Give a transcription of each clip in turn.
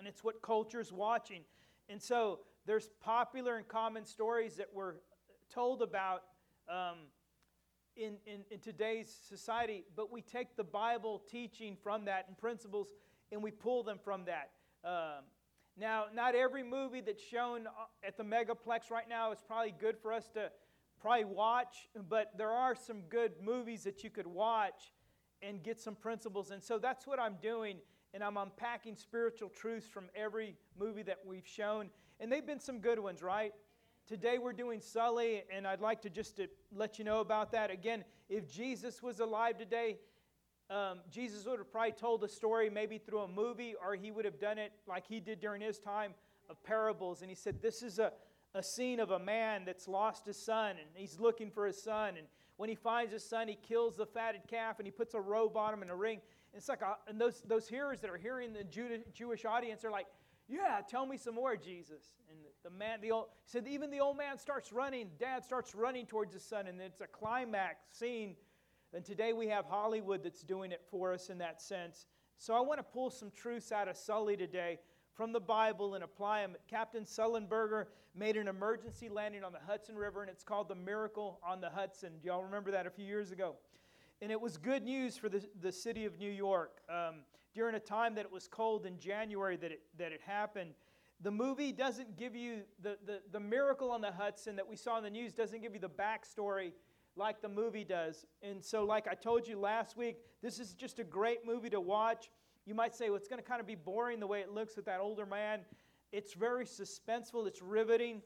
it's what culture's watching. And so there's popular and common stories that we're told about in today's society, but we take the Bible teaching from that and principles and we pull them from that. Now, not every movie that's shown at the Megaplex right now is probably good for us to probably watch, but there are some good movies that you could watch and get some principles. And so that's what I'm doing, and I'm unpacking spiritual truths from every movie that we've shown. And they've been some good ones, right? Today we're doing Sully, and I'd like to just to let you know about that. Again, if Jesus was alive today, Jesus would have probably told the story maybe through a movie, or he would have done it like he did during his time of parables. And he said, this is a scene of a man that's lost his son, and he's looking for his son. And when he finds his son, he kills the fatted calf, and he puts a robe on him and a ring. And it's like, and those hearers that are hearing the Jewish audience are like, yeah, tell me some more, Jesus. And he said, even the old man starts running. Dad starts running towards his son, and it's a climax scene. And today we have Hollywood that's doing it for us in that sense. So I want to pull some truths out of Sully today from the Bible and apply them. Captain Sullenberger made an emergency landing on the Hudson River, and it's called the Miracle on the Hudson. Do y'all remember that a few years ago? And it was good news for the city of New York. During a time that it was cold in January that it happened. The movie doesn't give you, the Miracle on the Hudson that we saw in the news doesn't give you the backstory like the movie does. And so like I told you last week, this is just a great movie to watch. You might say, well, it's going to kind of be boring the way it looks with that older man. It's very suspenseful. It's riveting.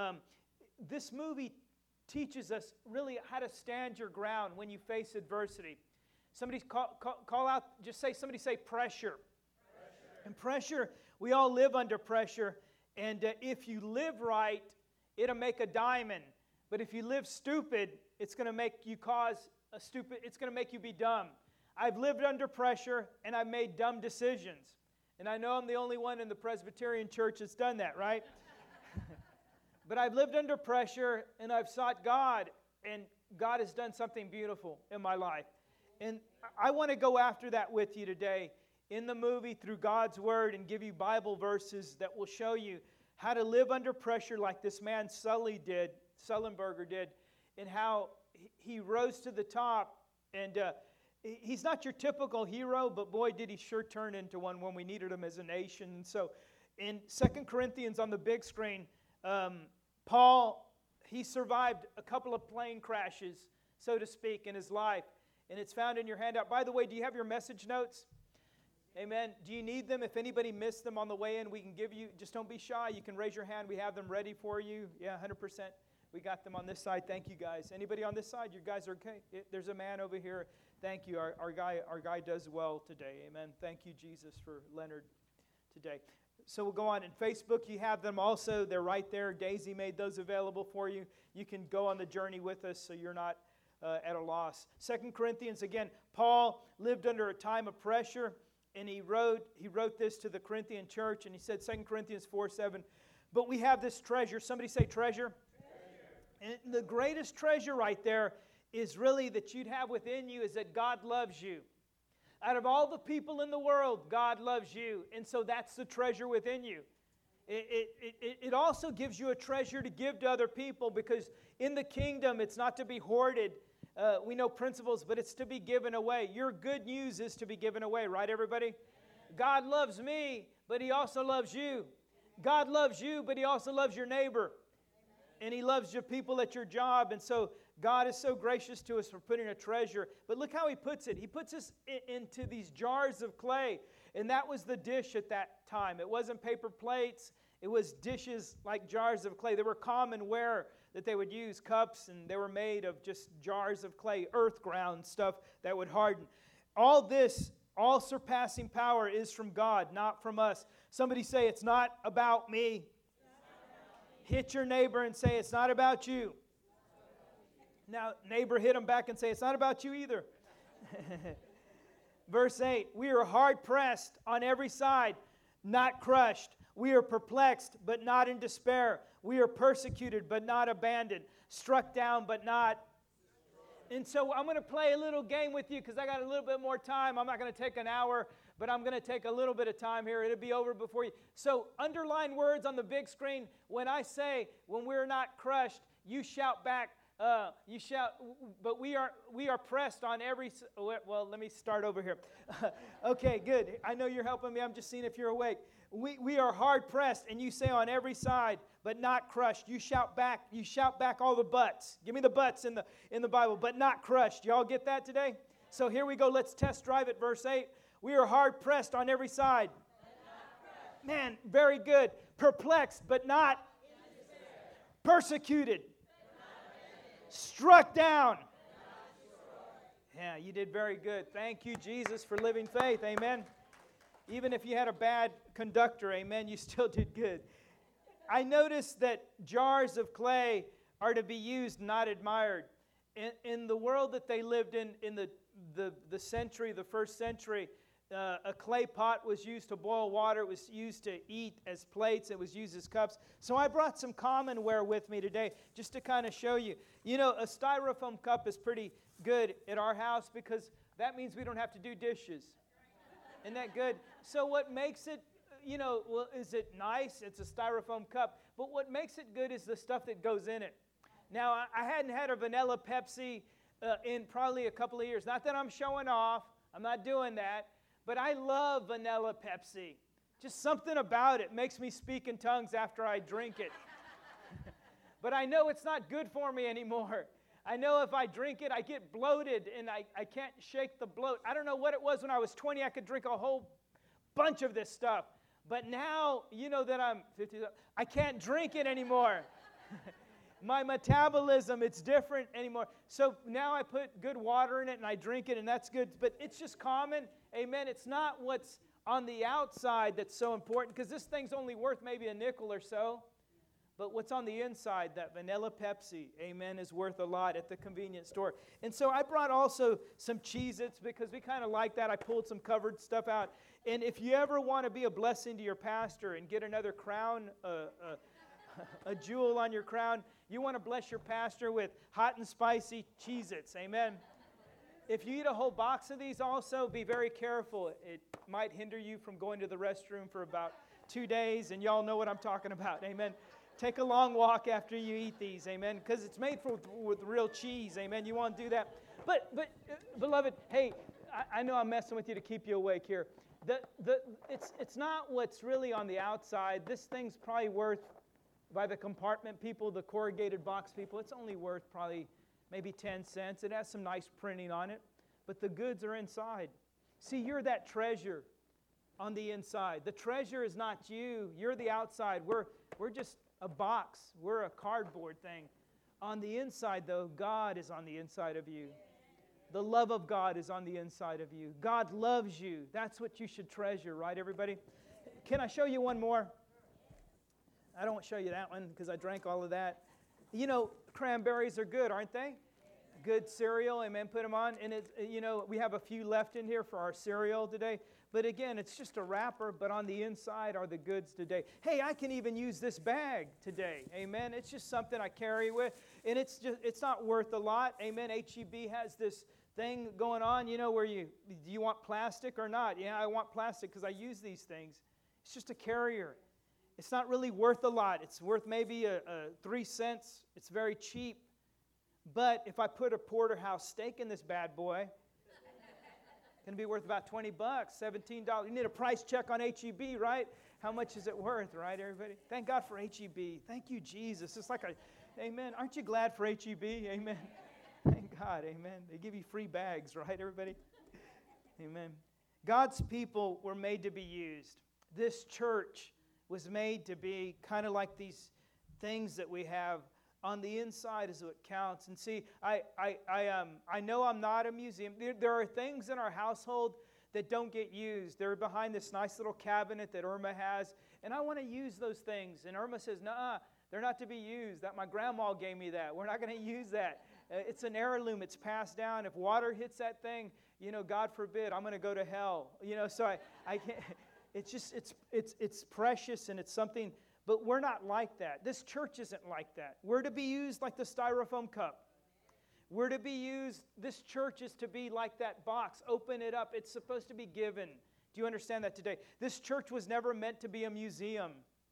This movie teaches us really how to stand your ground when you face adversity. Somebody call out, somebody say pressure. And pressure, we all live under pressure. And if you live right, it'll make a diamond. But if you live stupid, it's going to make you it's going to make you be dumb. I've lived under pressure, and I've made dumb decisions. And I know I'm the only one in the Presbyterian church that's done that, right? But I've lived under pressure, and I've sought God, and God has done something beautiful in my life. And I want to go after that with you today in the movie through God's Word and give you Bible verses that will show you how to live under pressure like this man Sullenberger did, and how he rose to the top. And he's not your typical hero, but boy, did he sure turn into one when we needed him as a nation. And so in 2 Corinthians on the big screen, Paul, he survived a couple of plane crashes, so to speak, in his life. And it's found in your handout. By the way, do you have your message notes? Amen. Do you need them? If anybody missed them on the way in, we can give you. Just don't be shy. You can raise your hand. We have them ready for you. Yeah, 100%. We got them on this side. Thank you, guys. Anybody on this side? You guys are okay? There's a man over here. Thank you. Our guy does well today. Amen. Thank you, Jesus, for Leonard today. So we'll go on. In Facebook, you have them also. They're right there. Daisy made those available for you. You can go on the journey with us so you're not at a loss. 2 Corinthians, again, Paul lived under a time of pressure, and he wrote this to the Corinthian church, and he said, 2 Corinthians 4:7, but we have this treasure. Somebody say treasure. And the greatest treasure right there is really that you'd have within you is that God loves you. Out of all the people in the world, God loves you. And so that's the treasure within you. It also gives you a treasure to give to other people, because in the kingdom, it's not to be hoarded. We know principles, but it's to be given away. Your good news is to be given away, right, everybody? Amen. God loves me, but He also loves you. God loves you, but He also loves your neighbor. And He loves your people at your job. And so God is so gracious to us for putting a treasure. But look how He puts it. He puts us into these jars of clay. And that was the dish at that time. It wasn't paper plates. It was dishes like jars of clay. They were common ware that they would use, cups, and they were made of just jars of clay, earth ground stuff that would harden. All this, all surpassing power is from God, not from us. Somebody say, it's not about me. Hit your neighbor and say, it's not about you. Now, neighbor, hit him back and say, it's not about you either. Verse 8, we are hard pressed on every side, not crushed. We are perplexed, but not in despair. We are persecuted, but not abandoned. Struck down, but not. And so I'm going to play a little game with you because I got a little bit more time. I'm not going to take an hour. but I'm going to take a little bit of time here. It'll be over before you. So underline words on the big screen. When I say, when we're not crushed, you shout back. You shout, but we are pressed on every. Well, let me start over here. Okay, good. I know you're helping me. I'm just seeing if you're awake. We are hard pressed, and you say on every side, but not crushed. You shout back. You shout back all the buts. Give me the buts in the Bible, but not crushed. Y'all get that today? So here we go. Let's test drive it. Verse 8. We are hard pressed on every side. Man, very good. Perplexed, but not persecuted. Struck down. Yeah, you did very good. Thank you, Jesus, for living faith. Amen. Even if you had a bad conductor, amen, you still did good. I noticed that jars of clay are to be used, not admired. In the world that they lived in the century, the first century, a clay pot was used to boil water. It was used to eat as plates. It was used as cups. So I brought some commonware with me today just to kind of show you. You know, a styrofoam cup is pretty good at our house because that means we don't have to do dishes. Isn't that good? So what makes it, you know, well, is it nice? It's a styrofoam cup. But what makes it good is the stuff that goes in it. Now, I hadn't had a vanilla Pepsi in probably a couple of years. Not that I'm showing off. I'm not doing that. But I love vanilla Pepsi. Just something about it makes me speak in tongues after I drink it. But I know it's not good for me anymore. I know if I drink it, I get bloated, and I can't shake the bloat. I don't know what it was when I was 20. I could drink a whole bunch of this stuff. But now, you know that I'm 50, I can't drink it anymore. My metabolism, it's different anymore. So now I put good water in it, and I drink it, and that's good. But it's just common. Amen. It's not what's on the outside that's so important, because this thing's only worth maybe a nickel or so. But what's on the inside, that vanilla Pepsi, amen, is worth a lot at the convenience store. And so I brought also some Cheez-Its because we kind of like that. I pulled some covered stuff out. And if you ever want to be a blessing to your pastor and get another crown, a jewel on your crown, you want to bless your pastor with hot and spicy Cheez-Its, amen. If you eat a whole box of these also, be very careful. It might hinder you from going to the restroom for about 2 days, and y'all know what I'm talking about, amen. Take a long walk after you eat these, amen, because it's made with real cheese, amen. You want to do that. But beloved, hey, I know I'm messing with you to keep you awake here. It's not what's really on the outside. This thing's probably worth, by the compartment people, the corrugated box people, it's only worth probably maybe 10 cents. It has some nice printing on it, but the goods are inside. See, you're that treasure on the inside. The treasure is not you. You're the outside. We're just a box. We're a cardboard thing. On the inside, though, God is on the inside of you. The love of God is on the inside of you. God loves you. That's what you should treasure, right, everybody? Can I show you one more? I don't show you that one because I drank all of that. You know, cranberries are good, aren't they? Good cereal, amen, put them on. And, we have a few left in here for our cereal today. But again, it's just a wrapper, but on the inside are the goods today. Hey, I can even use this bag today, amen. It's just something I carry with, and it's not worth a lot, amen. H-E-B has this thing going on, where do you want plastic or not? Yeah, I want plastic because I use these things. It's just a carrier. It's not really worth a lot. It's worth maybe 3 cents. It's very cheap. But if I put a porterhouse steak in this bad boy, it's going to be worth about $20, $17. You need a price check on H-E-B, right? How much is it worth, right, everybody? Thank God for H-E-B. Thank you, Jesus. It's like amen. Aren't you glad for H-E-B? Amen. Thank God, amen. They give you free bags, right, everybody? Amen. God's people were made to be used. This church was made to be kind of like these things that we have. On the inside is what counts. And see, I know I'm not a museum. There are things in our household that don't get used. They're behind this nice little cabinet that Irma has, and I want to use those things. And Irma says, "Nuh-uh, they're not to be used. That my grandma gave me that. We're not going to use that. It's an heirloom. It's passed down. If water hits that thing, God forbid, I'm going to go to hell. So I can't. It's just it's precious, and it's something." But we're not like that. This church isn't like that. We're to be used like the styrofoam cup. We're to be used, this church is to be like that box. Open it up. It's supposed to be given Do you understand that today? This church was never meant to be a museum.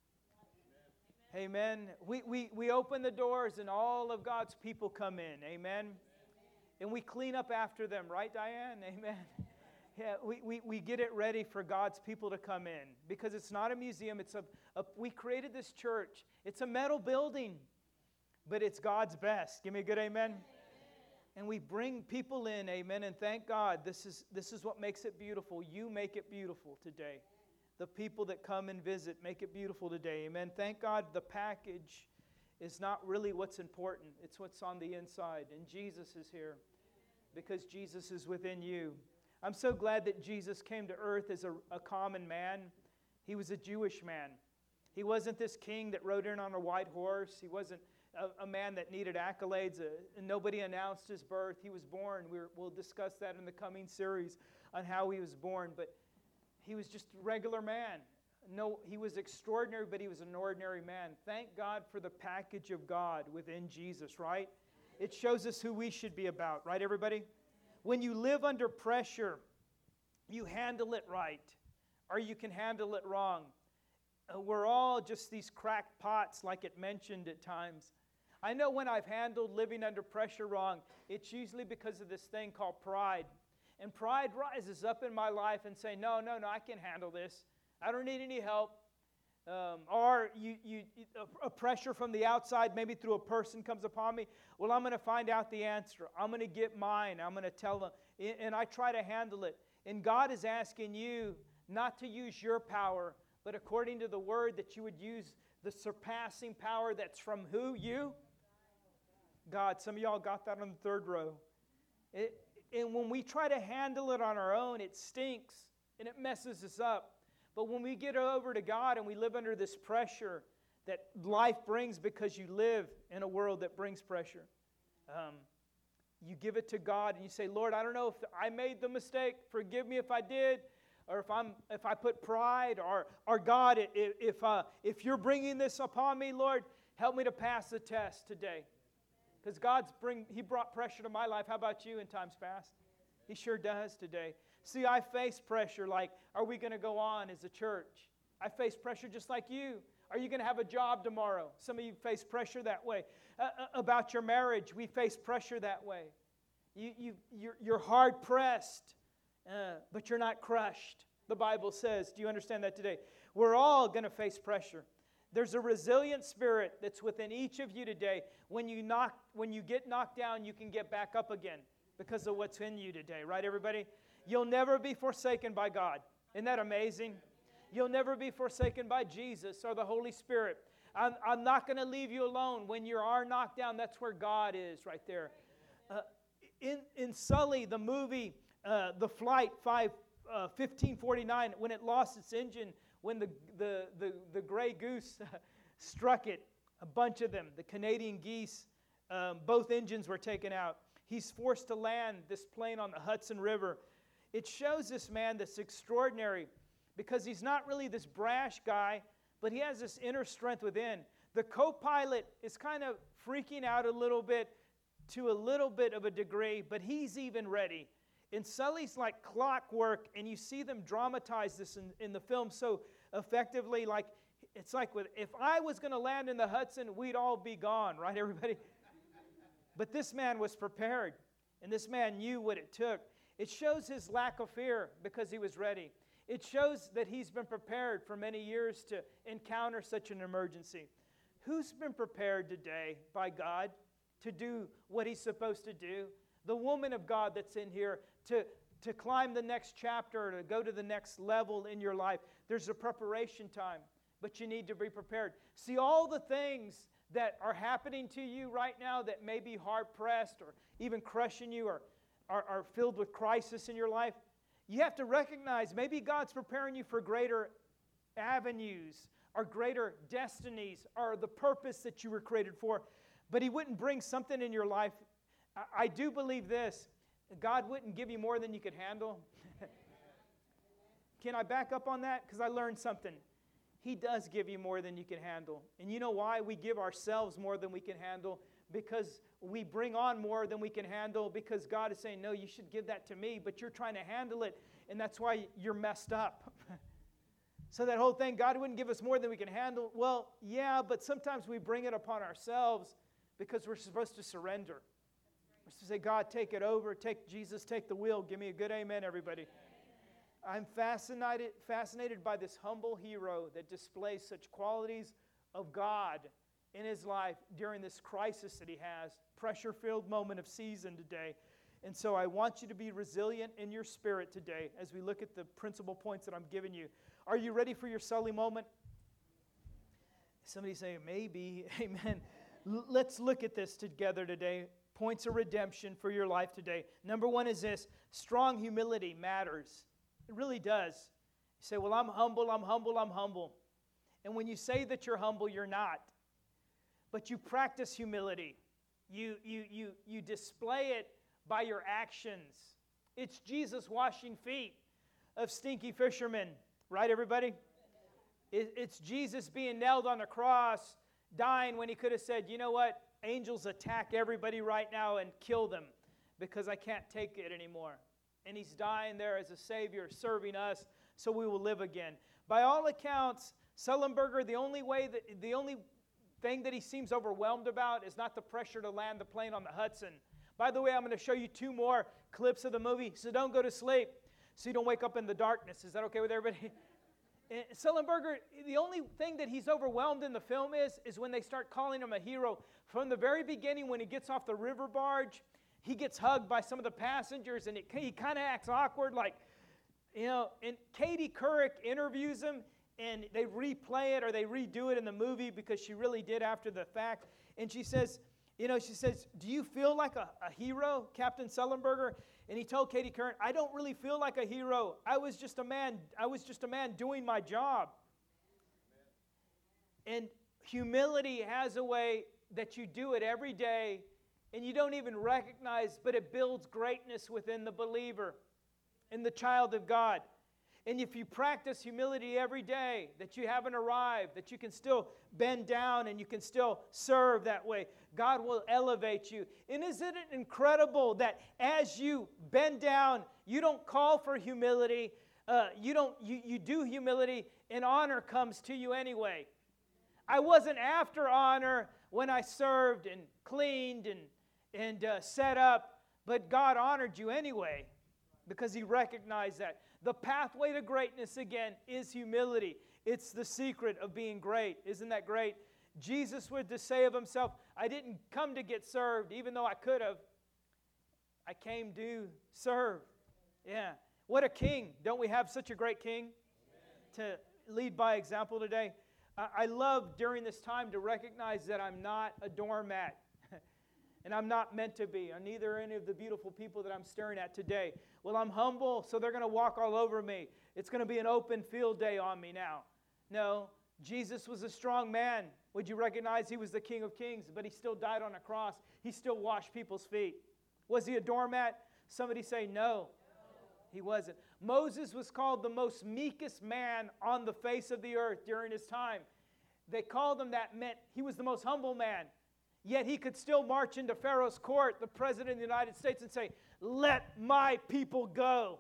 Amen. We open the doors and all of God's people come in. Amen. And we clean up after them. Right, Diane? Amen. Yeah, we get it ready for God's people to come in. Because it's not a museum. We created this church. It's a metal building. But it's God's best. Give me a good amen. And we bring people in. Amen. And thank God. This is what makes it beautiful. You make it beautiful today. The people that come and visit make it beautiful today. Amen. Thank God the package is not really what's important. It's what's on the inside. And Jesus is here because Jesus is within you. I'm so glad that Jesus came to earth as a common man. He was a Jewish man. He wasn't this king that rode in on a white horse. He wasn't a man that needed accolades. Nobody announced his birth. He was born. We'll discuss that in the coming series on how he was born. But he was just a regular man. No, he was extraordinary, but he was an ordinary man. Thank God for the package of God within Jesus, right? It shows us who we should be about, right, everybody? When you live under pressure, you handle it right, or you can handle it wrong. We're all just these cracked pots, like it mentioned at times. I know when I've handled living under pressure wrong, it's usually because of this thing called pride. And pride rises up in my life and say, no, I can handle this. I don't need any help. Or a pressure from the outside, maybe through a person comes upon me. Well, I'm going to find out the answer. I'm going to get mine. I'm going to tell them. And I try to handle it. And God is asking you not to use your power, but according to the word, that you would use the surpassing power that's from who? You? God. Some of y'all got that on the third row. And when we try to handle it on our own, it stinks and it messes us up. But when we get over to God and we live under this pressure that life brings because you live in a world that brings pressure, you give it to God and you say, Lord, I don't know if I made the mistake. Forgive me if I did. Or if I put pride, or God, if you're bringing this upon me, Lord, help me to pass the test today. Because He brought pressure to my life. How about you in times past? He sure does today. See, I face pressure like, are we going to go on as a church? I face pressure just like you. Are you going to have a job tomorrow? Some of you face pressure that way. About your marriage, we face pressure that way. You're hard pressed, but you're not crushed, the Bible says. Do you understand that today? We're all going to face pressure. There's a resilient spirit that's within each of you today. When you get knocked down, you can get back up again because of what's in you today. Right, everybody? You'll never be forsaken by God. Isn't that amazing? You'll never be forsaken by Jesus or the Holy Spirit. I'm not going to leave you alone. When you are knocked down, that's where God is right there. In Sully, the movie, the flight 1549, when it lost its engine, when the gray goose struck it, a bunch of them, the Canadian geese, both engines were taken out. He's forced to land this plane on the Hudson River. It shows this man that's extraordinary because he's not really this brash guy, but he has this inner strength within. The co-pilot is kind of freaking out a little bit to a little bit of a degree, but he's even ready. And Sully's like clockwork, and you see them dramatize this in the film so effectively. Like it's like if I was going to land in the Hudson, we'd all be gone, right, everybody? But this man was prepared, and this man knew what it took. It shows his lack of fear because he was ready. It shows that he's been prepared for many years to encounter such an emergency. Who's been prepared today by God to do what he's supposed to do? The woman of God that's in here to climb the next chapter, to go to the next level in your life. There's a preparation time, but you need to be prepared. See, all the things that are happening to you right now that may be hard-pressed or even crushing you or are filled with crisis in your life, you have to recognize maybe God's preparing you for greater avenues or greater destinies or the purpose that you were created for. But he wouldn't bring something in your life. I do believe this. God wouldn't give you more than you could handle. Can I back up on that? Because I learned something. He does give you more than you can handle. And you know why we give ourselves more than we can handle? Because we bring on more than we can handle, because God is saying, no, you should give that to me, but you're trying to handle it. and that's why you're messed up. So that whole thing, God wouldn't give us more than we can handle. Well, yeah, but sometimes we bring it upon ourselves because we're supposed to surrender. We're supposed to say, God, take it over. Take Jesus, take the wheel. Give me a good amen, everybody. I'm fascinated by this humble hero that displays such qualities of God in his life during this crisis that he has, pressure-filled moment of season today. And so I want you to be resilient in your spirit today as we look at the principal points that I'm giving you. Are you ready for your Sully moment? Somebody say, maybe. Amen. Let's look at this together today. Points of redemption for your life today. Number one is this: strong humility matters. It really does. You say, well, I'm humble, I'm humble, I'm humble. And when you say that you're humble, you're not. But you practice humility. You display it by your actions. It's Jesus washing feet of stinky fishermen. Right, everybody? It's Jesus being nailed on the cross, dying when he could have said, you know what? Angels attack everybody right now and kill them because I can't take it anymore. And he's dying there as a Savior, serving us so we will live again. By all accounts, Sullenberger, the only thing that he seems overwhelmed about is not the pressure to land the plane on the Hudson. By the way, I'm going to show you 2 more clips of the movie, so don't go to sleep, so you don't wake up in the darkness. Is that okay with everybody? Sullenberger, the only thing that he's overwhelmed in the film is when they start calling him a hero. From the very beginning, when he gets off the river barge, he gets hugged by some of the passengers, and he kind of acts awkward, like, you know, and Katie Couric interviews him, and they replay it or they redo it in the movie because she really did after the fact. And she says, do you feel like a hero, Captain Sullenberger? And he told Katie Couric, I don't really feel like a hero. I was just a man doing my job. And humility has a way that you do it every day, and you don't even recognize, but it builds greatness within the believer and the child of God. And if you practice humility every day, that you haven't arrived, that you can still bend down and you can still serve that way, God will elevate you. And isn't it incredible that as you bend down, you don't call for humility, you do humility, and honor comes to you anyway. I wasn't after honor when I served and cleaned and set up, but God honored you anyway because he recognized that. The pathway to greatness, again, is humility. It's the secret of being great. Isn't that great? Jesus would to say of himself, I didn't come to get served, even though I could have. I came to serve. Yeah. What a king. Don't we have such a great king? Amen. To lead by example today? I love during this time to recognize that I'm not a doormat. And I'm not meant to be. And neither are any of the beautiful people that I'm staring at today. Well, I'm humble, so they're going to walk all over me. It's going to be an open field day on me now. No, Jesus was a strong man. Would you recognize he was the King of Kings, but he still died on a cross. He still washed people's feet. Was he a doormat? Somebody say no. He wasn't. Moses was called the most meekest man on the face of the earth during his time. They called him that, meant he was the most humble man. Yet he could still march into Pharaoh's court, the President of the United States, and say, let my people go.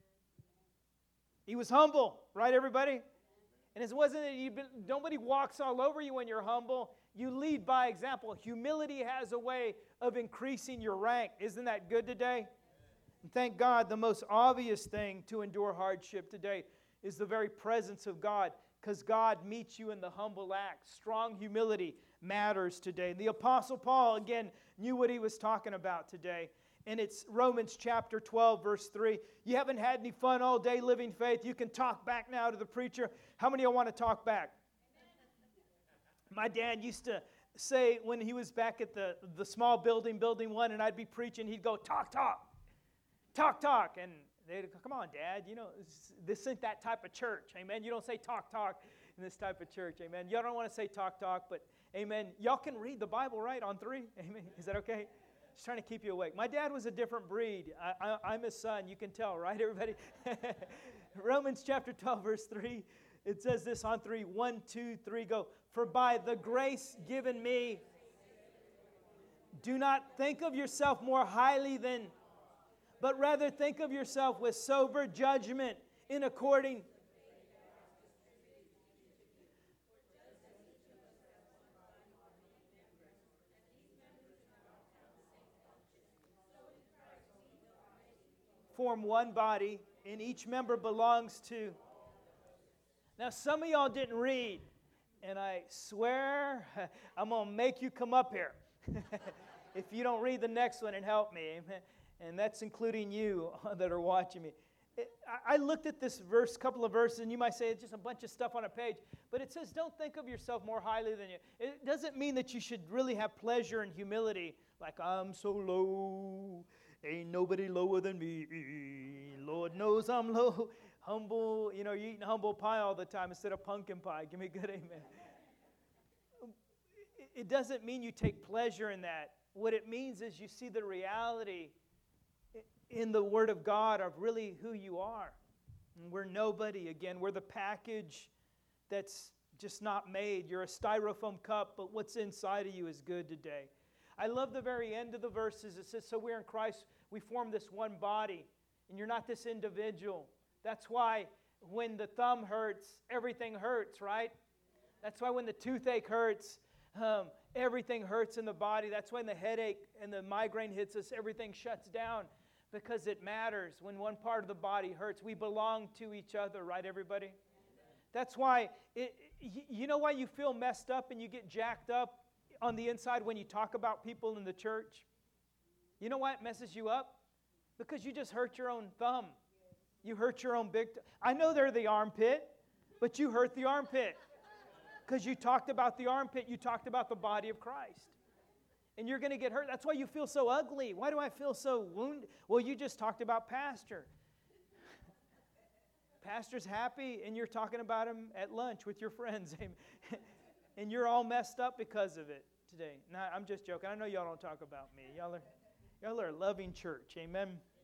He was humble, right, everybody? And it wasn't that nobody walks all over you when you're humble. You lead by example. Humility has a way of increasing your rank. Isn't that good today? And thank God, the most obvious thing to endure hardship today is the very presence of God, because God meets you in the humble act. Strong humility matters today. The Apostle Paul, again, knew what he was talking about today. And it's Romans chapter 12, verse 3. You haven't had any fun all day living faith. You can talk back now to the preacher. How many of you want to talk back? My dad used to say when he was back at the small building 1, and I'd be preaching, he'd go, talk, talk. Talk, talk. And they'd go, come on, Dad. You know, this isn't that type of church. Amen. You don't say talk, talk in this type of church. Amen. Y'all don't want to say talk, talk, but amen. Y'all can read the Bible, right, on 3? Amen. Is that okay? Just trying to keep you awake. My dad was a different breed. I'm his son. You can tell, right, everybody? Romans chapter 12, verse 3. It says this on 3. 1, 2, 3, go. For by the grace given me, do not think of yourself more highly than, but rather think of yourself with sober judgment in according. Form one body, and each member belongs to. Now, some of y'all didn't read, and I swear I'm going to make you come up here if you don't read the next one and help me. Amen. And that's including you that are watching me. I looked at this verse, couple of verses, and you might say it's just a bunch of stuff on a page, but it says don't think of yourself more highly than you. It doesn't mean that you should really have pleasure and humility, like I'm so low, ain't nobody lower than me. Lord knows I'm low. Humble, you're eating humble pie all the time instead of pumpkin pie. Give me a good amen. It doesn't mean you take pleasure in that. What it means is you see the reality in the Word of God of really who you are. And we're nobody. Again, we're the package that's just not made. You're a styrofoam cup, but what's inside of you is good today. I love the very end of the verses. It says, so we're in Christ, we form this one body, and you're not this individual. That's why when the thumb hurts, everything hurts, right? That's why when the toothache hurts, everything hurts in the body. That's when the headache and the migraine hits us, everything shuts down because it matters. When one part of the body hurts, we belong to each other, right, everybody? That's why, you know why you feel messed up and you get jacked up on the inside when you talk about people in the church? You know why it messes you up? Because you just hurt your own thumb. You hurt your own I know they're the armpit, but you hurt the armpit. Because you talked about the armpit, you talked about the body of Christ. And you're going to get hurt. That's why you feel so ugly. Why do I feel so wounded? Well, you just talked about Pastor. Pastor's happy, and you're talking about him at lunch with your friends. And you're all messed up because of it today. No, I'm just joking. I know y'all don't talk about me. Y'all are a loving church. Amen.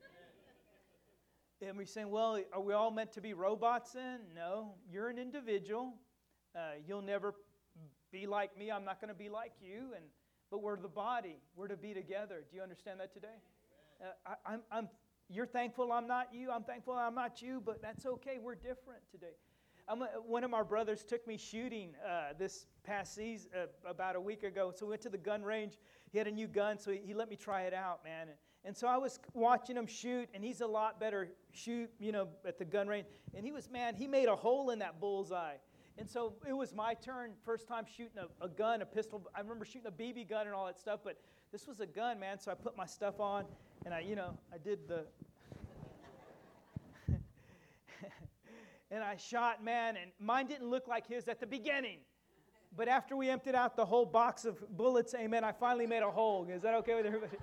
And we're saying, well, are we all meant to be robots then? No, you're an individual. You'll never be like me. I'm not going to be like you. But we're the body. We're to be together. Do you understand that today? You're thankful I'm not you. I'm thankful I'm not you. But that's okay. We're different today. One of my brothers took me shooting this past season, about a week ago. So we went to the gun range. He had a new gun, so he let me try it out, man. And so I was watching him shoot, and he's a lot better shoot, at the gun range. And he made a hole in that bullseye. And so it was my turn, first time shooting a gun, a pistol. I remember shooting a BB gun and all that stuff, but this was a gun, man. So I put my stuff on, and I did the... and I shot, man, and mine didn't look like his at the beginning. But after we emptied out the whole box of bullets, amen, I finally made a hole. Is that okay with everybody?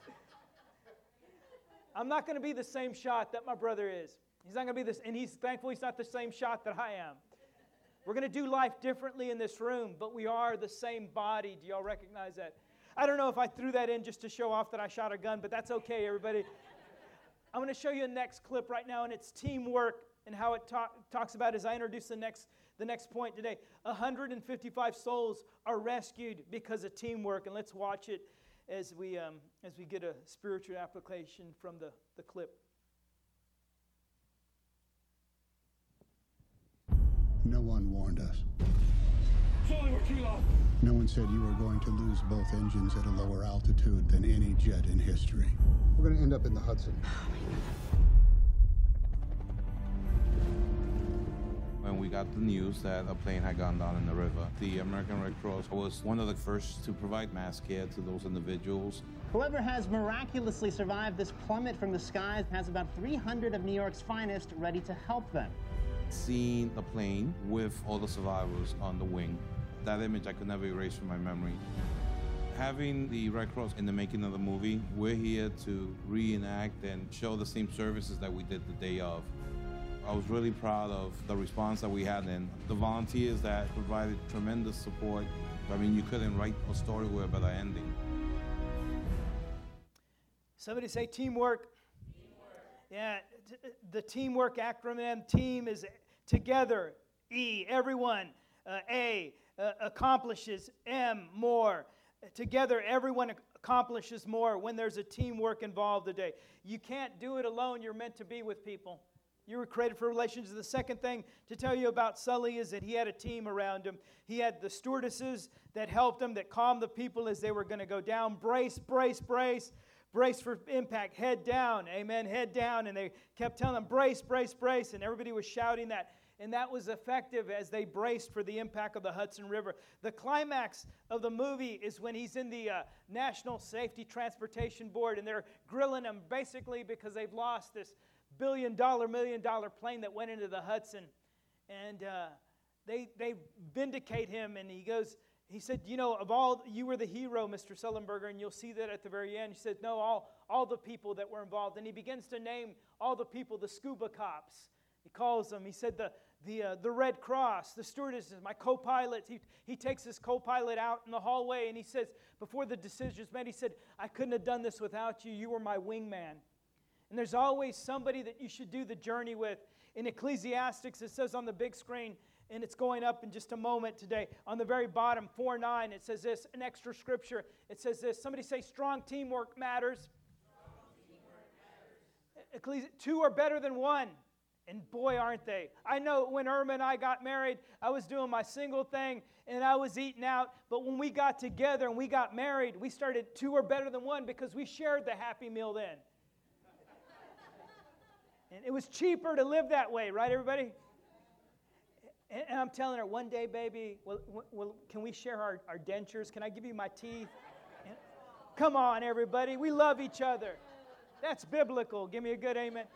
I'm not going to be the same shot that my brother is. He's not going to be this, and he's thankful he's not the same shot that I am. We're going to do life differently in this room, but we are the same body. Do y'all recognize that? I don't know if I threw that in just to show off that I shot a gun, but that's okay, everybody. I'm going to show you a next clip right now, and it's teamwork and how it talks about as I introduce the next point today. 155 souls are rescued because of teamwork, and let's watch it as we get a spiritual application from the clip. No one warned us. No one said you were going to lose both engines at a lower altitude than any jet in history. We're going to end up in the Hudson. When we got the news that a plane had gone down in the river, the American Red Cross was one of the first to provide mass care to those individuals. Whoever has miraculously survived this plummet from the skies has about 300 of New York's finest ready to help them. Seeing the plane with all the survivors on the wing, that image I could never erase from my memory. Having the Red Cross in the making of the movie, we're here to reenact and show the same services that we did the day of. I was really proud of the response that we had and the volunteers that provided tremendous support. I mean, you couldn't write a story with a better ending. Somebody say teamwork. Yeah, the teamwork acronym, team is together, E, everyone, A, accomplishes, M, more. Together, everyone accomplishes more when there's a teamwork involved today. You can't do it alone. You're meant to be with people. You were created for relationships. The second thing to tell you about Sully is that he had a team around him. He had the stewardesses that helped him, that calmed the people as they were going to go down. Brace, brace, brace. Brace for impact. Head down. Amen. Head down. And they kept telling them, brace, brace, brace. And everybody was shouting that. And that was effective as they braced for the impact of the Hudson River. The climax of the movie is when he's in the National Safety Transportation Board, and they're grilling him basically because they've lost this $1 million plane that went into the Hudson. And they vindicate him, and he said, you know, of all, you were the hero, Mr. Sullenberger, and you'll see that at the very end. He said, no, all the people that were involved. And he begins to name all the people, the scuba cops. He calls them. He said the Red Cross, the stewardesses, my co-pilots. He takes his co-pilot out in the hallway, and he says, before the decision was made, he said, I couldn't have done this without you. You were my wingman. And there's always somebody that you should do the journey with. In Ecclesiastes, it says on the big screen, and it's going up in just a moment today, on the very bottom, 4:9, it says this, an extra scripture. It says this. Somebody say, strong teamwork matters. Two are better than one. And boy, aren't they. I know when Irma and I got married, I was doing my single thing, and I was eating out. But when we got together and we got married, we started two are better than one because we shared the Happy Meal then. And it was cheaper to live that way, right, everybody? And I'm telling her, one day, baby, can we share our dentures? Can I give you my teeth? Come on, everybody. We love each other. That's biblical. Give me a good amen.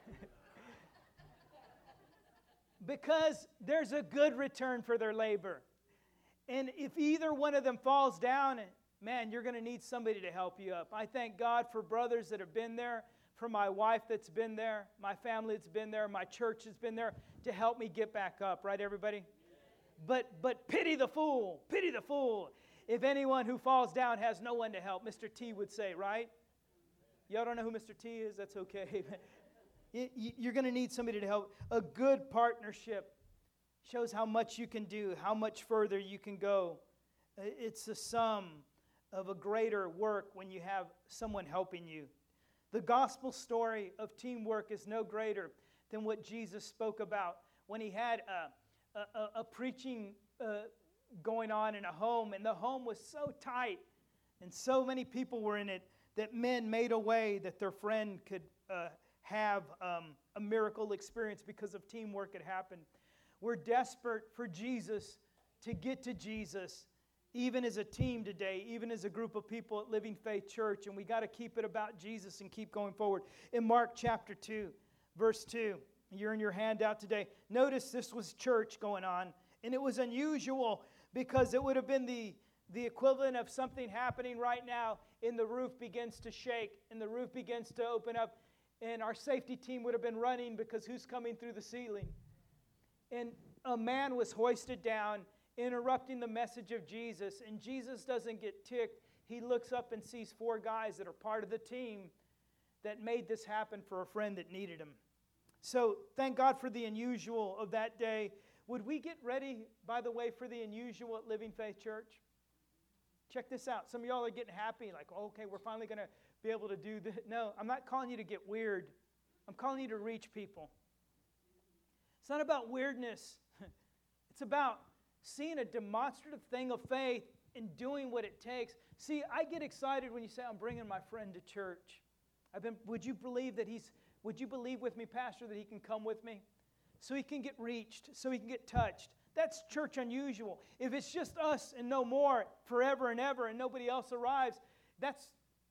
Because there's a good return for their labor. And if either one of them falls down, man, you're going to need somebody to help you up. I thank God for brothers that have been there, for my wife that's been there, my family that's been there, my church has been there to help me get back up, right, everybody? But pity the fool, pity the fool. If anyone who falls down has no one to help, Mr. T would say, right? Y'all don't know who Mr. T is? That's okay. You're going to need somebody to help. A good partnership shows how much you can do, how much further you can go. It's the sum of a greater work when you have someone helping you. The gospel story of teamwork is no greater than what Jesus spoke about when he had a preaching going on in a home, and the home was so tight and so many people were in it that men made a way that their friend could have a miracle experience because of teamwork had happened. We're desperate for Jesus to get to Jesus, even as a team today, even as a group of people at Living Faith Church, and we got to keep it about Jesus and keep going forward. In Mark chapter 2, verse 2, you're in your handout today. Notice this was church going on, and it was unusual because it would have been the equivalent of something happening right now, and the roof begins to shake, and the roof begins to open up, and our safety team would have been running because who's coming through the ceiling? And a man was hoisted down, interrupting the message of Jesus, and Jesus doesn't get ticked. He looks up and sees four guys that are part of the team that made this happen for a friend that needed him. So thank God for the unusual of that day. Would we get ready, by the way, for the unusual at Living Faith Church? Check this out. Some of y'all are getting happy, like, oh, okay, we're finally going to be able to do this. No, I'm not calling you to get weird. I'm calling you to reach people. It's not about weirdness. It's about seeing a demonstrative thing of faith and doing what it takes. See, I get excited when you say, I'm bringing my friend to church. Would you believe with me, Pastor, that he can come with me? So he can get reached, so he can get touched. That's church unusual. If it's just us and no more forever and ever and nobody else arrives, that's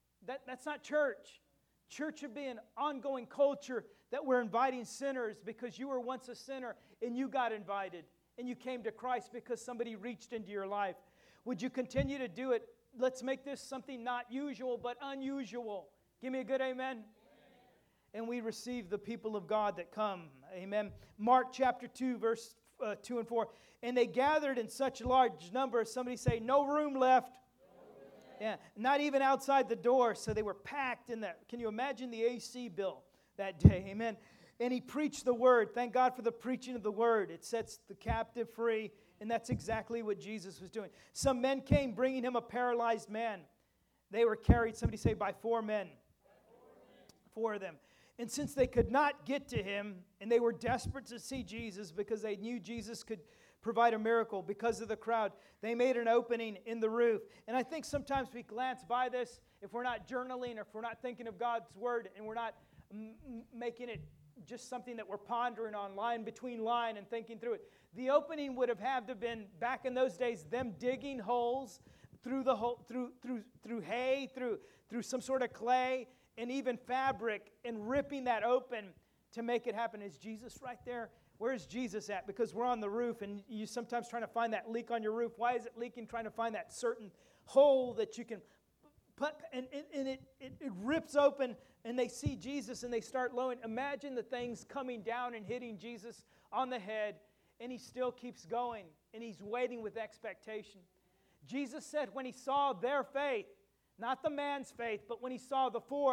not church. Church should be an ongoing culture that we're inviting sinners because you were once a sinner and you got invited and you came to Christ because somebody reached into your life. Would you continue to do it? Let's make this something not usual but unusual. Give me a good amen. And we receive the people of God that come. Amen. Mark chapter 2, verse 2 and 4. And they gathered in such a large number, somebody say, no room left. Yeah, not even outside the door. So they were packed in that. Can you imagine the AC bill that day? Amen. And he preached the word. Thank God for the preaching of the word. It sets the captive free. And that's exactly what Jesus was doing. Some men came bringing him a paralyzed man. They were carried, somebody say, by 4 men. 4 of them. And since they could not get to him, and they were desperate to see Jesus because they knew Jesus could provide a miracle because of the crowd, they made an opening in the roof. And I think sometimes we glance by this if we're not journaling, or if we're not thinking of God's word, and we're not making it just something that we're pondering on line between line and thinking through it. The opening would have had to have been, back in those days, them digging holes through the hole, through hay, through some sort of clay, and even fabric, and ripping that open to make it happen. Is Jesus right there? Where's Jesus at? Because we're on the roof, and you sometimes trying to find that leak on your roof. Why is it leaking? Trying to find that certain hole that you can put, and it rips open, and they see Jesus, and they start lowering. Imagine the things coming down and hitting Jesus on the head, and he still keeps going, and he's waiting with expectation. Jesus said when he saw their faith, not the man's faith, but when he saw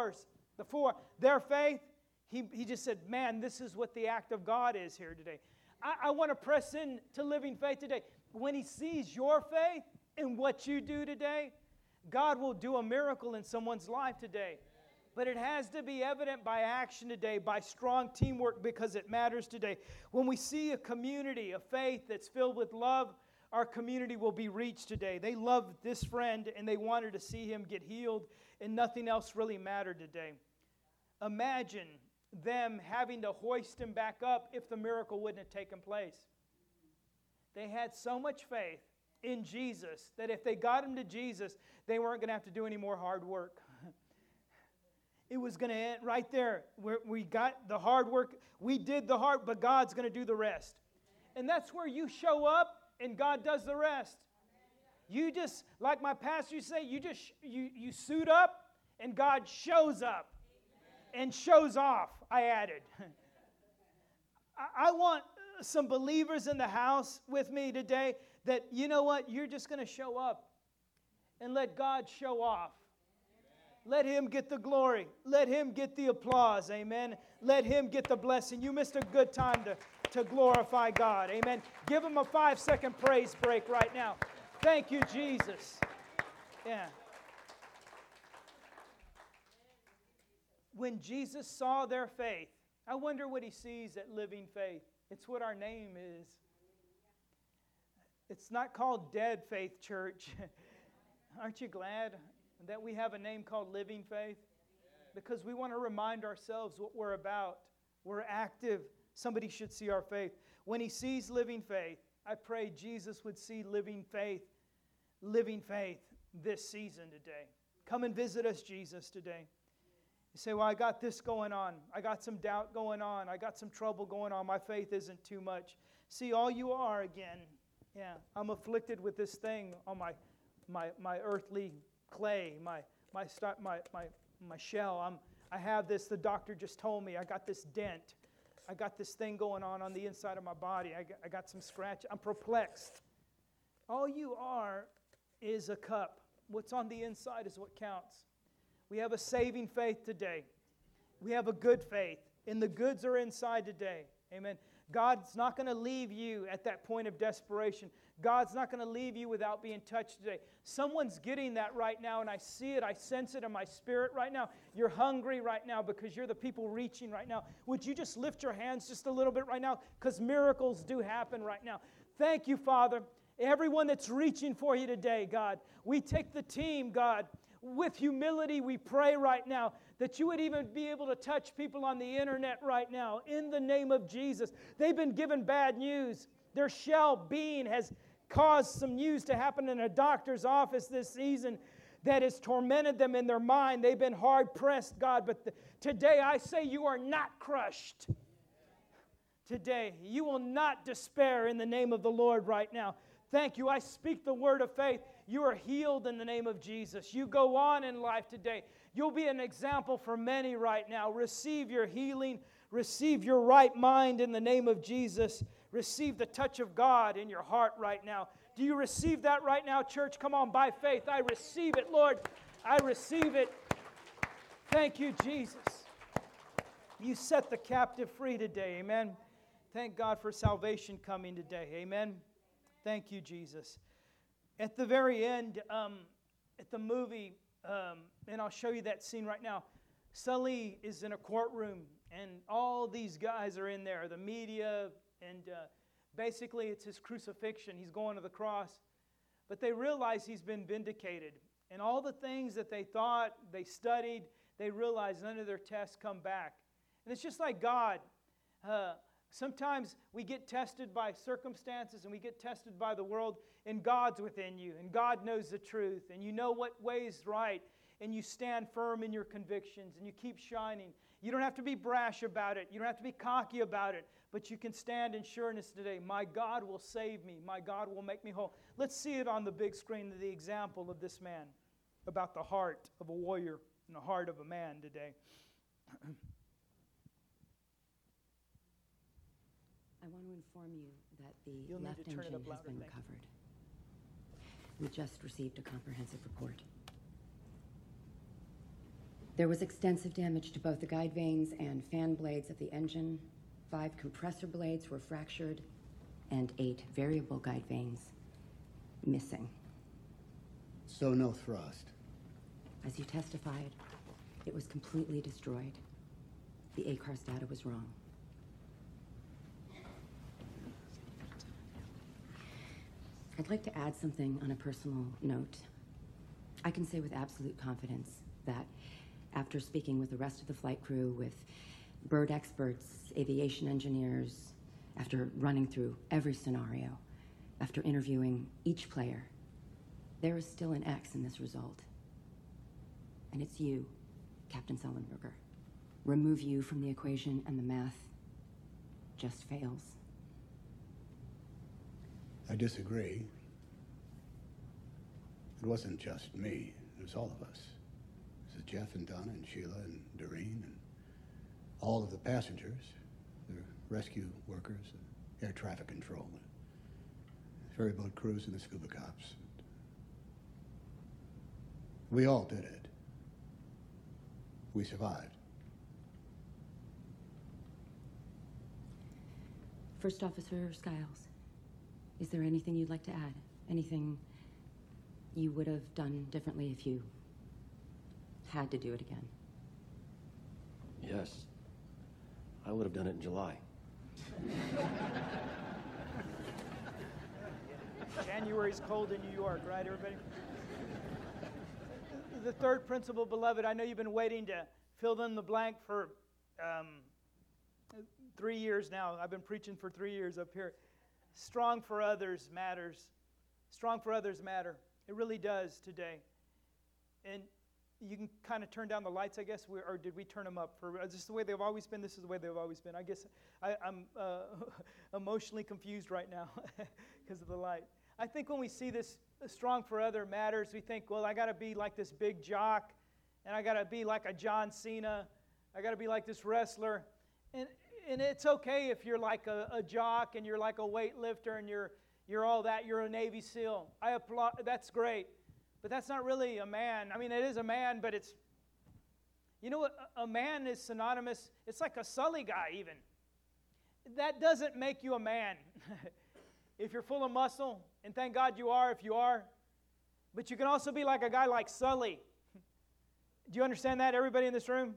their faith, he just said, man, this is what the act of God is here today. I want to press in to living faith today. When he sees your faith and what you do today, God will do a miracle in someone's life today. But it has to be evident by action today, by strong teamwork, because it matters today. When we see a community of faith that's filled with love, our community will be reached today. They loved this friend, and they wanted to see him get healed, and nothing else really mattered today. Imagine them having to hoist him back up if the miracle wouldn't have taken place. They had so much faith in Jesus that if they got him to Jesus, they weren't going to have to do any more hard work. It was going to end right there. We got the hard work. We did the hard, but God's going to do the rest. And that's where you show up and God does the rest. You just, like my pastor used to say, you suit up and God shows up and shows off, I added. I want some believers in the house with me today that, you know what, you're just going to show up and let God show off. Let him get the glory. Let him get the applause. Amen. Let him get the blessing. You missed a good time to glorify God. Amen. Give him a 5-second praise break right now. Thank you, Jesus. Yeah. When Jesus saw their faith, I wonder what he sees at Living Faith. It's what our name is. It's not called Dead Faith Church. Aren't you glad that we have a name called Living Faith? Because we want to remind ourselves what we're about. We're active. Somebody should see our faith. When he sees Living Faith, I pray Jesus would see Living Faith this season today. Come and visit us, Jesus, today. You say, well, I got this going on. I got some doubt going on. I got some trouble going on. My faith isn't too much. See, all you are again, yeah, I'm afflicted with this thing on my earthly clay, my shell. I have this, the doctor just told me, I got this dent. I got this thing going on the inside of my body. I got some scratch. I'm perplexed. All you are is a cup. What's on the inside is what counts. We have a saving faith today. We have a good faith, and the goods are inside today. Amen. God's not going to leave you at that point of desperation. God's not going to leave you without being touched today. Someone's getting that right now, and I see it. I sense it in my spirit right now. You're hungry right now because you're the people reaching right now. Would you just lift your hands just a little bit right now? Because miracles do happen right now. Thank you, Father. Everyone that's reaching for you today, God. We take the team, God. With humility, we pray right now that you would even be able to touch people on the internet right now in the name of Jesus. They've been given bad news. Their shell being has caused some news to happen in a doctor's office this season that has tormented them in their mind. They've been hard pressed, God, but today I say you are not crushed. Today, you will not despair in the name of the Lord right now. Thank you. I speak the word of faith. You are healed in the name of Jesus. You go on in life today. You'll be an example for many right now. Receive your healing. Receive your right mind in the name of Jesus. Receive the touch of God in your heart right now. Do you receive that right now, church? Come on, by faith. I receive it, Lord. I receive it. Thank you, Jesus. You set the captive free today. Amen. Thank God for salvation coming today. Amen. Thank you, Jesus. At the very end, at the movie, and I'll show you that scene right now. Sully is in a courtroom, and all these guys are in there, the media, and basically it's his crucifixion. He's going to the cross. But they realize he's been vindicated. And all the things that they thought, they studied, they realize none of their tests come back. And it's just like God. Sometimes we get tested by circumstances and we get tested by the world, and God's within you, and God knows the truth, and you know what way is right, and you stand firm in your convictions, and you keep shining. You don't have to be brash about it. You don't have to be cocky about it, but you can stand in sureness today. My God will save me. My God will make me whole. Let's see it on the big screen, the example of this man, about the heart of a warrior and the heart of a man today. I want to inform you that the You'll need left to turn it engine up has louder, been thank you. recovered. We just received a comprehensive report. There was extensive damage to both the guide vanes and fan blades of the engine. 5 compressor blades were fractured, and 8 variable guide vanes missing. So no thrust. As you testified, it was completely destroyed. The ACARS data was wrong. I'd like to add something on a personal note. I can say with absolute confidence that after speaking with the rest of the flight crew, with bird experts, aviation engineers, after running through every scenario, after interviewing each player, there is still an X in this result. And it's you, Captain Sullenberger. Remove you from the equation and the math just fails. I disagree. It wasn't just me. It was all of us. It was Jeff and Donna and Sheila and Doreen and all of the passengers, the rescue workers, the air traffic control, the ferry boat crews, and the scuba cops. We all did it. We survived. First Officer Skiles, is there anything you'd like to add? Anything you would have done differently if you had to do it again? Yes. I would have done it in July. January's cold in New York, right, everybody? The third principle, beloved, I know you've been waiting to fill in the blank for 3 years now. I've been preaching for 3 years up here. Strong for others matters. Strong for others matter. It really does today. And you can kind of turn down the lights, I guess, or did we turn them up? Is this the way they've always been? This is the way they've always been. I guess I'm emotionally confused right now because of the light. I think when we see this strong for other matters, we think, well, I got to be like this big jock, and I got to be like a John Cena. I got to be like this wrestler. And it's okay if you're like a jock and you're like a weightlifter and you're all that. You're a Navy SEAL. I applaud. That's great. But that's not really a man. I mean, it is a man, but it's, you know what? A man is synonymous. It's like a Sully guy even. That doesn't make you a man. If you're full of muscle, and thank God you are if you are, but you can also be like a guy like Sully. Do you understand that, everybody in this room?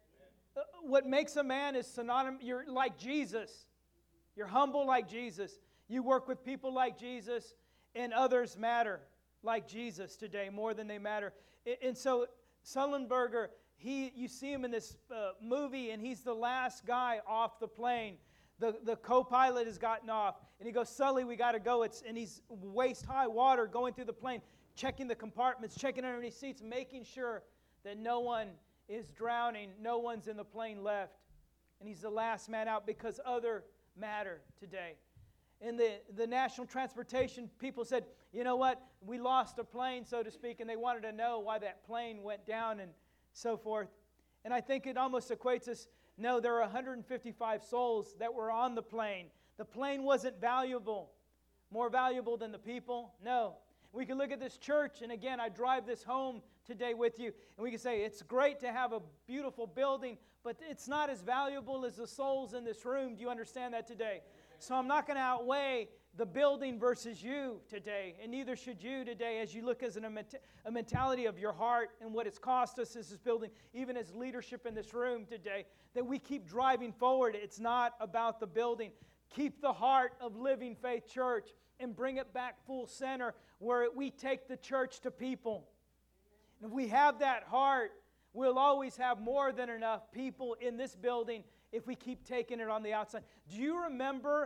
What makes a man is synonymous. You're like Jesus. You're humble like Jesus. You work with people like Jesus, and others matter like Jesus today more than they matter. And so Sullenberger, you see him in this movie, and he's the last guy off the plane. The co-pilot has gotten off, and he goes, Sully, we got to go. And he's waist-high water going through the plane, checking the compartments, checking underneath seats, making sure that no one is drowning, no one's in the plane left. And he's the last man out because other matter today. And the national transportation people said, you know what, we lost a plane, so to speak, and they wanted to know why that plane went down and so forth. And I think it almost equates us, no, there are 155 souls that were on the plane. The plane wasn't valuable, more valuable than the people. No. We can look at this church, and again, I drive this home today with you, and we can say it's great to have a beautiful building, but it's not as valuable as the souls in this room. Do you understand that today? So I'm not going to outweigh the building versus you today, and neither should you today as you look as a mentality of your heart and what it's cost us as this building, even as leadership in this room today, that we keep driving forward. It's not about the building. Keep the heart of Living Faith Church and bring it back full center where we take the church to people. And if we have that heart, we'll always have more than enough people in this building if we keep taking it on the outside. Do you remember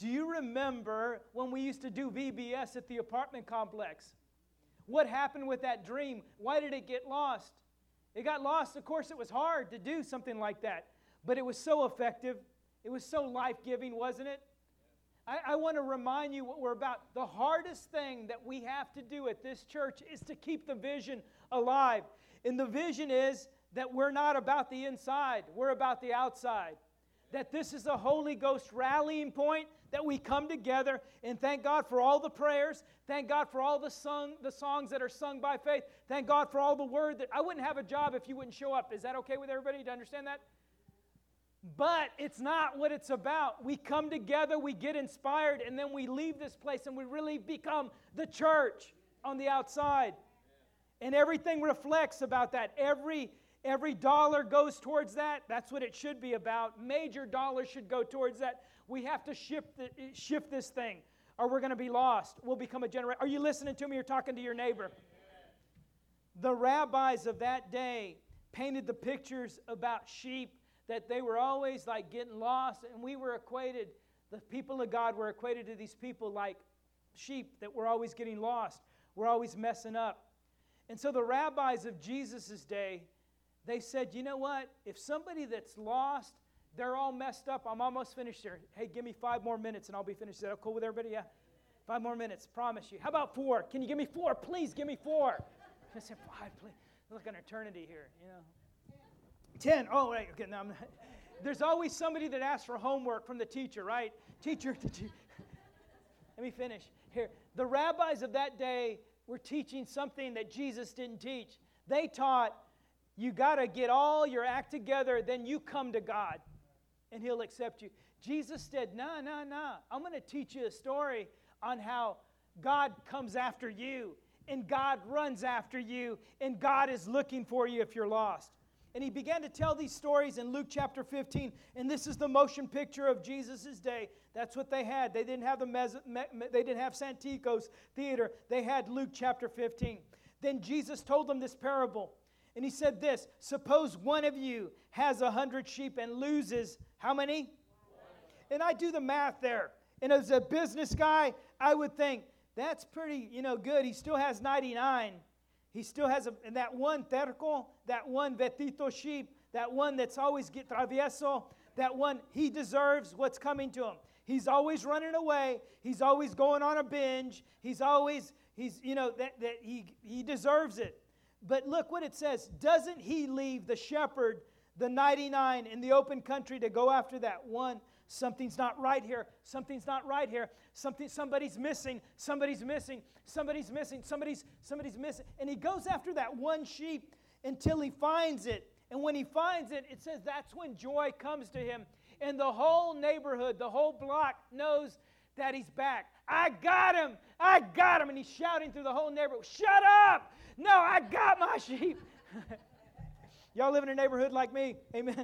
when we used to do VBS at the apartment complex? What happened with that dream? Why did it get lost? It got lost. Of course, it was hard to do something like that, but it was so effective. It was so life-giving, wasn't it? I want to remind you what we're about. The hardest thing that we have to do at this church is to keep the vision alive. And the vision is that we're not about the inside, we're about the outside. That this is a Holy Ghost rallying point, that we come together, and thank God for all the prayers, thank God for all the songs that are sung by faith, thank God for all the word that I wouldn't have a job if you wouldn't show up. Is that okay with everybody to understand that? But it's not what it's about. We come together, we get inspired, and then we leave this place and we really become the church on the outside. And everything reflects about that. Every dollar goes towards that. That's what it should be about. Major dollars should go towards that. We have to shift this thing, or we're going to be lost. We'll become a generation. Are you listening to me? You're talking to your neighbor. The rabbis of that day painted the pictures about sheep, that they were always like getting lost, and we were equated, the people of God were equated to these people like sheep that were always getting lost. We're always messing up. And so the rabbis of Jesus' day, they said, you know what? If somebody that's lost, they're all messed up. I'm almost finished here. Hey, give me 5 more minutes and I'll be finished. Is that cool with everybody? Yeah? 5 more minutes, promise you. How about 4? Can you give me 4? Please give me 4. I said 5, please. Look at eternity here, you know. 10. Oh, wait. Okay, now there's always somebody that asks for homework from the teacher, right? Teacher. Let me finish. Here, the rabbis of that day were teaching something that Jesus didn't teach. They taught, you got to get all your act together, then you come to God, and He'll accept you. Jesus said, no. I'm going to teach you a story on how God comes after you, and God runs after you, and God is looking for you if you're lost. And He began to tell these stories in Luke chapter 15, and this is the motion picture of Jesus' day. That's what they had. They didn't have they didn't have Santikos Theater. They had Luke chapter 15. Then Jesus told them this parable, and He said this, suppose one of you has 100 sheep and loses how many? 1. And I do the math there. And as a business guy, I would think, that's pretty, good. He still has 99. He still has that one terco, that one vetito sheep, that one that's always get travieso, that one, he deserves what's coming to him. He's always running away. He's always going on a binge. He deserves it. But look what it says. Doesn't he leave the shepherd, the 99, in the open country to go after that one? Something's not right here. Something's not right here. Somebody's missing. Somebody's missing. Somebody's missing. Somebody's missing. And he goes after that one sheep until he finds it. And when he finds it, it says that's when joy comes to him. And the whole neighborhood, the whole block knows that he's back. I got him. I got him. And he's shouting through the whole neighborhood, shut up. No, I got my sheep. Y'all live in a neighborhood like me. Amen.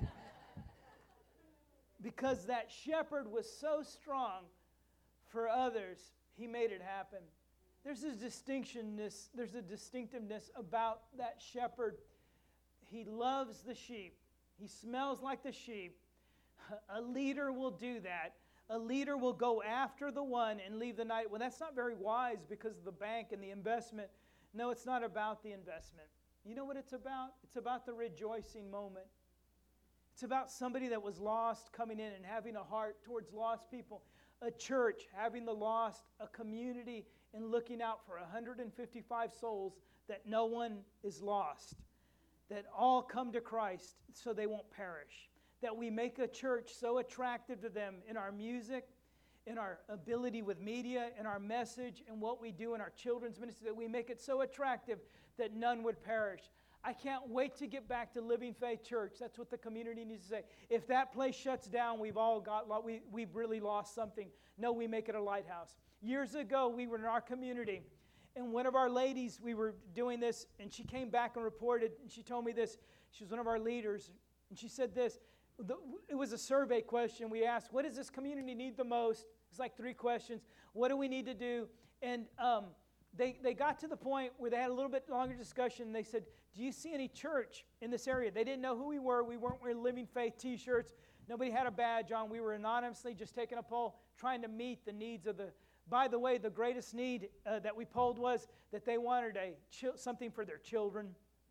Because that shepherd was so strong for others, he made it happen. There's a distinctiveness about that shepherd. He loves the sheep. He smells like the sheep. A leader will do that. A leader will go after the one and leave the night. Well, that's not very wise because of the bank and the investment. No, it's not about the investment. You know what it's about? It's about the rejoicing moment. It's about somebody that was lost coming in and having a heart towards lost people. A church having the lost, a community, and looking out for 155 souls that no one is lost. That all come to Christ so they won't perish. That we make a church so attractive to them in our music, in our ability with media, in our message, and what we do in our children's ministry, that we make it so attractive that none would perish. I can't wait to get back to Living Faith Church. That's what the community needs to say. If that place shuts down, we've really lost something. No, we make it a lighthouse. Years ago, we were in our community, and one of our ladies, we were doing this, and she came back and reported, and she told me this. She was one of our leaders, and she said this. It was a survey question. We asked, what does this community need the most? It's like 3 questions. What do we need to do? And they got to the point where they had a little bit longer discussion. They said, do you see any church in this area? They didn't know who we were. We weren't wearing Living Faith t-shirts. Nobody had a badge on. We were anonymously just taking a poll, trying to meet the needs of the... By the way, the greatest need that we polled was that they wanted something for their children.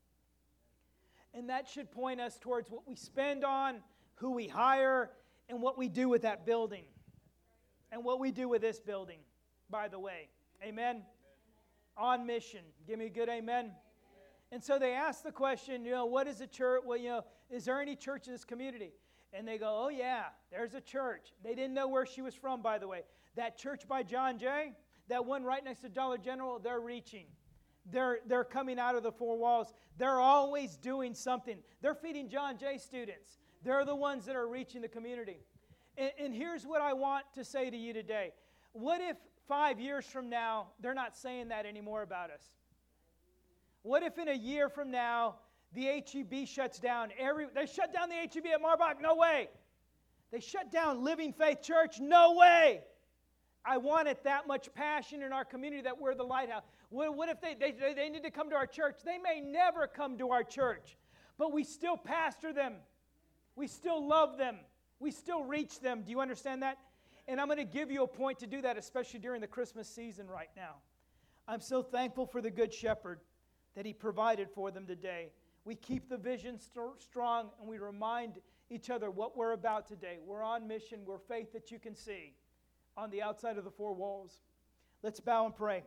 And that should point us towards what we spend on, who we hire, and what we do with that building. And what we do with this building, by the way. Amen? On mission. Give me a good amen. And so they asked the question, what is a church? Well, is there any church in this community? And they go, oh yeah, there's a church. They didn't know where she was from, by the way. That church by John Jay, that one right next to Dollar General, they're reaching. They're coming out of the 4 walls. They're always doing something. They're feeding John Jay students. They're the ones that are reaching the community. And here's what I want to say to you today. What if 5 years from now, they're not saying that anymore about us? What if in a year from now, the HEB shuts down? They shut down the HEB at Marbach? No way. They shut down Living Faith Church? No way. I want it that much passion in our community that we're the lighthouse. What if they need to come to our church? They may never come to our church, but we still pastor them. We still love them. We still reach them. Do you understand that? And I'm going to give you a point to do that, especially during the Christmas season right now. I'm so thankful for the Good Shepherd that He provided for them today. We keep the vision strong, and we remind each other what we're about today. We're on mission. We're faith that you can see on the outside of the 4 walls. Let's bow and pray.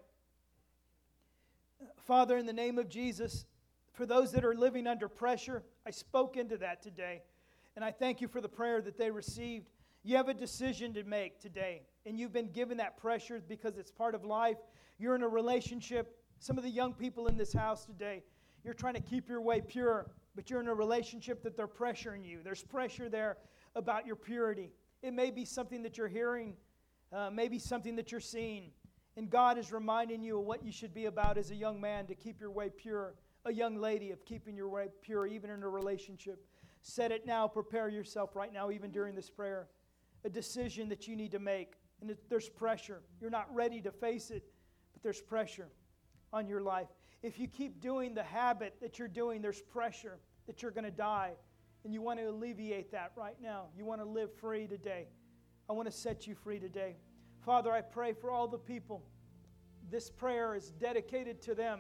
Father, in the name of Jesus, for those that are living under pressure, I spoke into that today. And I thank you for the prayer that they received. You have a decision to make today, and you've been given that pressure because it's part of life. You're in a relationship. Some of the young people in this house today, you're trying to keep your way pure, but you're in a relationship that they're pressuring you. There's pressure there about your purity. It may be something that you're hearing, maybe something that you're seeing. And God is reminding you of what you should be about as a young man to keep your way pure, a young lady of keeping your way pure, even in a relationship. Set it now, prepare yourself right now, even during this prayer. A decision that you need to make. And there's pressure. You're not ready to face it, but there's pressure on your life. If you keep doing the habit that you're doing, there's pressure that you're going to die. And you want to alleviate that right now. You want to live free today. I want to set you free today. Father, I pray for all the people. This prayer is dedicated to them.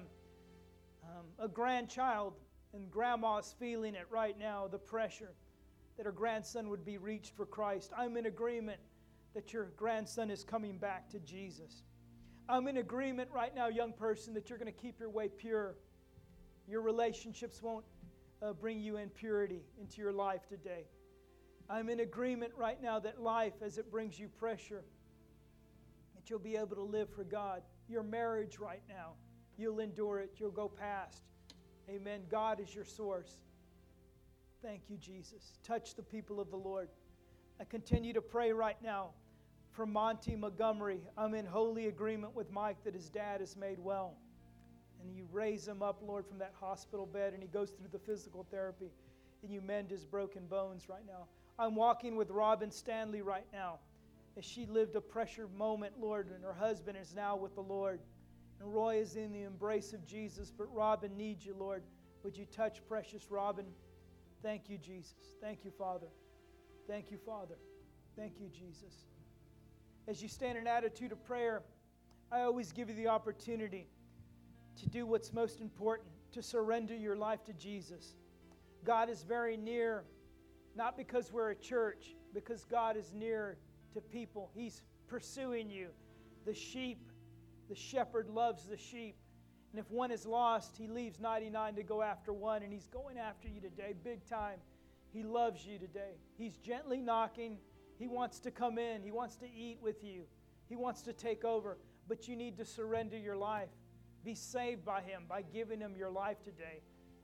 A grandchild, and grandma's feeling it right now, the pressure that her grandson would be reached for Christ. I'm in agreement that your grandson is coming back to Jesus. I'm in agreement right now, young person, that you're going to keep your way pure. Your relationships won't bring you impurity into your life today. I'm in agreement right now that life, as it brings you pressure, that you'll be able to live for God. Your marriage right now, you'll endure it. You'll go past. Amen. God is your source. Thank you, Jesus. Touch the people of the Lord. I continue to pray right now for Monty Montgomery. I'm in holy agreement with Mike that his dad is made well. And you raise him up, Lord, from that hospital bed, and he goes through the physical therapy, and you mend his broken bones right now. I'm walking with Robin Stanley right now as she lived a pressure moment, Lord, and her husband is now with the Lord. And Roy is in the embrace of Jesus, but Robin needs you, Lord. Would you touch precious Robin? Thank you, Jesus. Thank you, Father. Thank you, Father. Thank you, Jesus. As you stand in attitude of prayer, I always give you the opportunity to do what's most important, to surrender your life to Jesus. God is very near, not because we're a church, because God is near to people. He's pursuing you. The sheep, the shepherd loves the sheep. And if one is lost, he leaves 99 to go after one, and he's going after you today, big time. He loves you today. He's gently knocking. He wants to come in. He wants to eat with you. He wants to take over. But you need to surrender your life. Be saved by Him by giving Him your life today.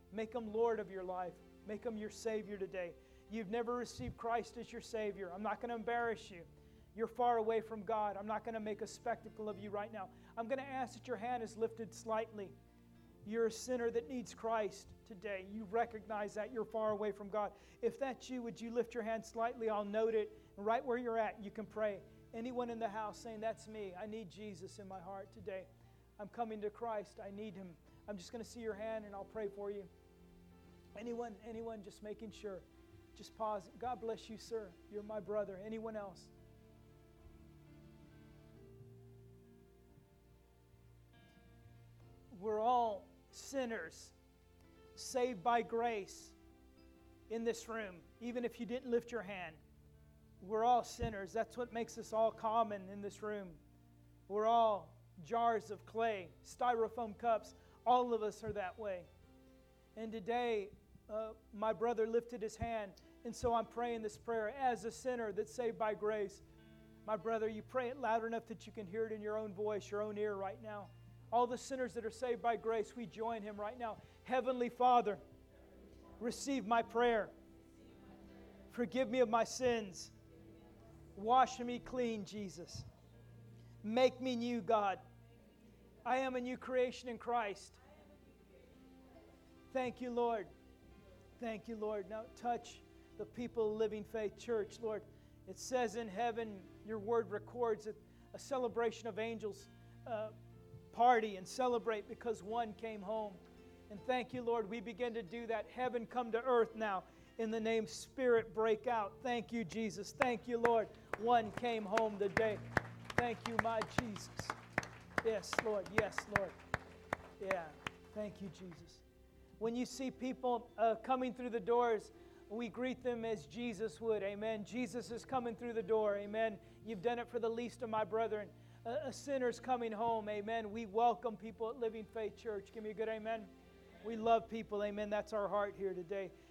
Make Him Lord of your life. Make Him your Savior today. You've never received Christ as your Savior. I'm not going to embarrass you. You're far away from God. I'm not going to make a spectacle of you right now. I'm going to ask that your hand is lifted slightly. You're a sinner that needs Christ today. You recognize that you're far away from God. If that's you, would you lift your hand slightly? I'll note it. And right where you're at, you can pray. Anyone in the house saying, that's me. I need Jesus in my heart today. I'm coming to Christ. I need Him. I'm just going to see your hand and I'll pray for you. Anyone, just making sure. Just pause. God bless you, sir. You're my brother. Anyone else? We're all sinners, saved by grace in this room, even if you didn't lift your hand. We're all sinners. That's what makes us all common in this room. We're all jars of clay, styrofoam cups. All of us are that way. And today, my brother lifted his hand, and so I'm praying this prayer as a sinner that's saved by grace. My brother, you pray it loud enough that you can hear it in your own voice, your own ear right now. All the sinners that are saved by grace, we join him right now. Heavenly Father, receive my prayer. Forgive me of my sins. Wash me clean, Jesus. Make me new, God. I am a new creation in Christ. Thank you, Lord. Thank you, Lord. Now touch the people of Living Faith Church, Lord. It says in heaven, your word records a celebration of angels party and celebrate because one came home. And thank you, Lord, we begin to do that. Heaven come to earth now. In the name, Spirit break out. Thank you, Jesus. Thank you, Lord. One came home today. Thank you, my Jesus. Yes, Lord. Yes, Lord. Yeah. Thank you, Jesus. When you see people coming through the doors, we greet them as Jesus would. Amen. Jesus is coming through the door. Amen. You've done it for the least of my brethren. A sinner's coming home. Amen. We welcome people at Living Faith Church. Give me a good amen. We love people. Amen. That's our heart here today.